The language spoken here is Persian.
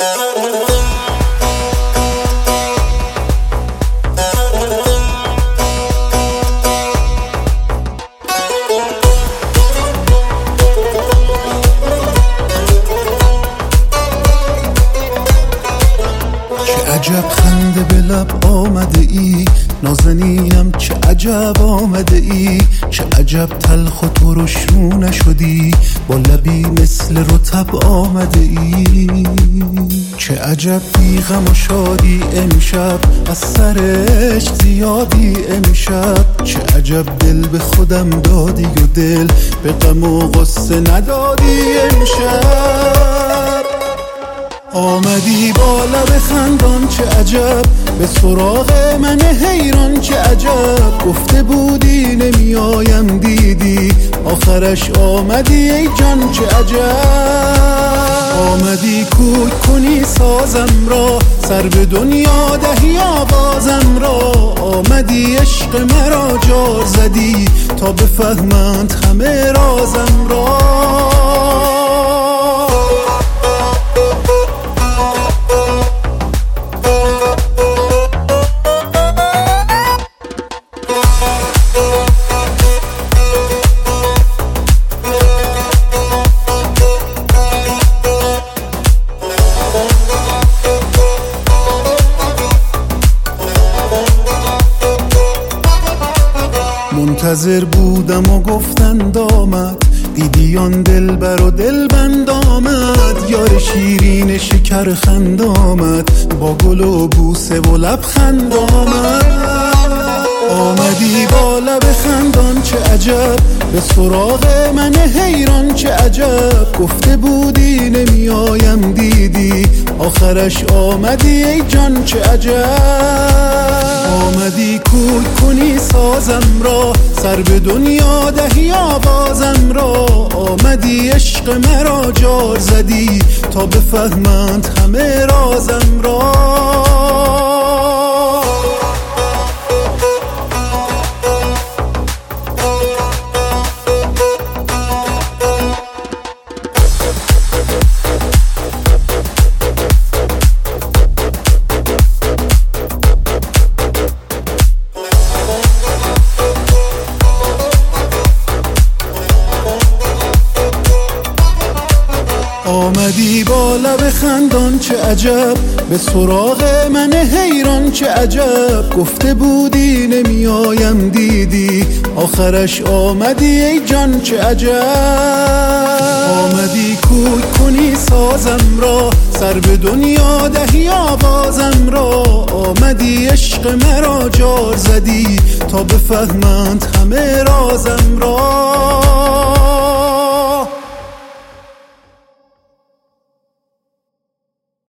عجب خنده به لب آمده ای، نازنینم چه عجب آمده ای، چه عجب تلخ و ترش رو نشدی، با لبی مثل رطب آمده ای. چه عجب بی غم و شادی امشب، از سرش زیادی امشب، چه عجب دل به خودم دادی و دل به غم و غصه ندادی امشب. آمدی با لب خندان چه عجب، به سراغ من حیران چه عجب، گفته بودی نمیایم دیدی، آخرش آمدی ای جان چه عجب. آمدی کوک کنی سازم را، سر به دنیا دهی آوازم را، آمدی عشق مرا جار زدی، تا بفهمند همه رازم را. منتظر بودم و گفتند آمد، دیدی آن دلبر و دلبند آمد، یار شیرین شکر خند آمد، با گل و بوسه و لبخند آمد. آمدی با لب خندان چه عجب، به سراغ من حیران چه عجب، گفته بودی نمیایم دیدی، آخرش آمدی ای جان چه عجب. آمدی کوک کنی سازم را، سر به دنیا دهی آوازم را، آمدی عشق مرا جار زدی، تا بفهمند همه رازم را. آمدی با لب خندان چه عجب، به سراغ من حیران چه عجب، گفته بودی نمیایم دیدی، آخرش آمدی ای جان چه عجب. آمدی کوک کنی سازم را، سر به دنیا دهی آوازم را، آمدی عشق مرا جار زدی، تا بفهمند همه رازم را.